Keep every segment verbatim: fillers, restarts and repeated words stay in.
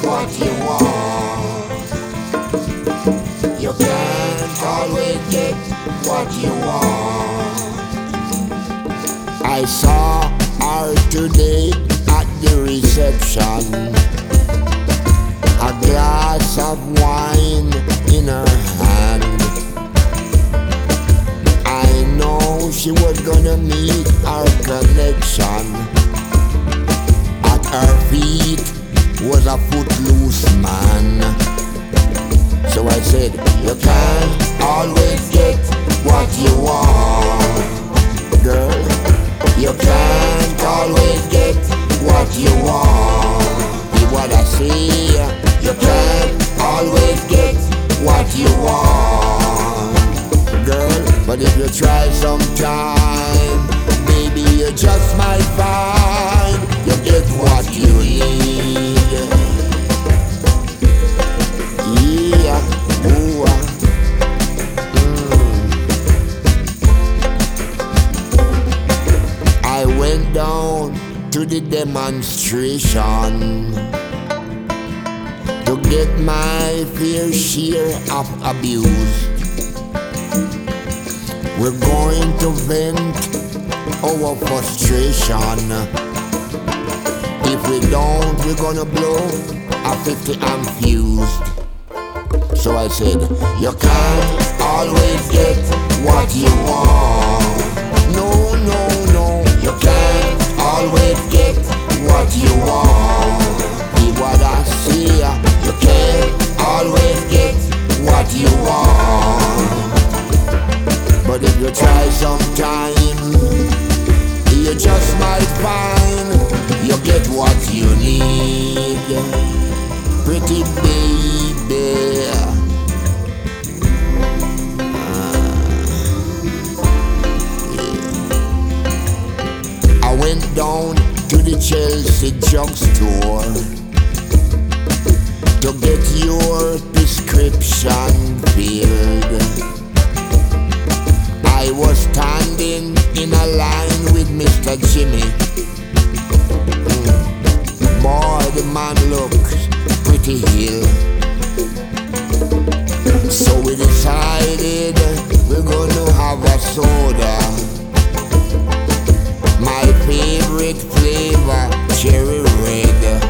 what you want. You can't always get what you want. I saw her today at the reception, a glass of wine in her hand. I know she was gonna meet our connection. At her feet was a footloose man. So I said, you can't always get what you want, girl. You can't always get what you want. Hear what I say. You can't always get what you want, girl. But if you try sometime, maybe you just might find you get what you need. Yeah, ooh, mm. I went down to the demonstration to get my fair share of abuse. We're going to vent our frustration. If we don't, we're gonna blow a fifty amp fuse. So I said, you can't always get what you want. No, no, no, you can't always get what you want. Hear what I say. You can't always get what you want. But if you try sometime, you just might find you get what you need. Pretty baby. uh, yeah. I went down to the Chelsea drugstore to get your prescription filled. I was standing in a line with Mister Jimmy. Mm. Boy, the man looks pretty ill. So we decided we're gonna have a soda. My favorite flavor, cherry red.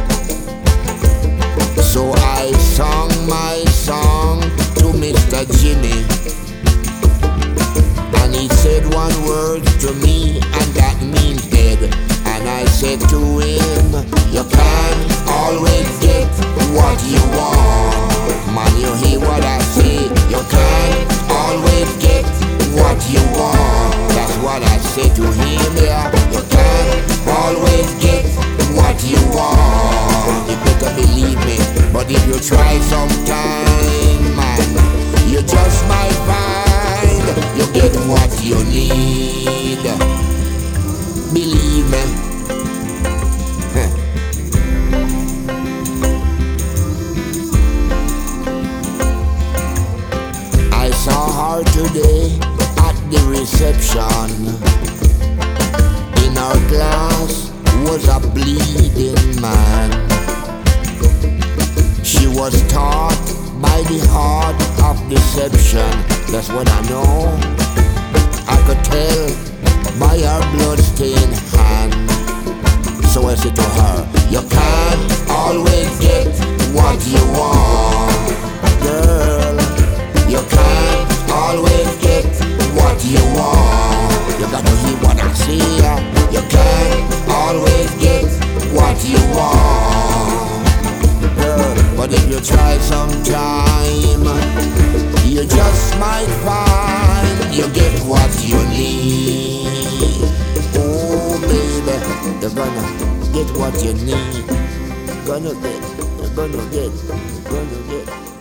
So I sang my song to Mister Jimmy. And he said one word to me, and that means dead. And I said to him, you can't always get what you want. Man, you hear what I say? You can't always get what you want. That's what I said to him, yeah. You can't always get what you want. You better believe me. But if you try sometime, man, you just might find you get what you need. Believe me. Huh. I saw her today at the reception. In her glass was a bleeding man. She was taught by the heart of deception. That's what I know. I could tell by her bloodstained hand. So I said to her, you can't always get what you want, girl. You can't always get what you want. You gotta hear what I say. You can't always get what you want, girl. But if you try sometime, you just might find you get what you need. Oh baby, you're gonna get what you need. Gonna get, you're gonna get, you're gonna get.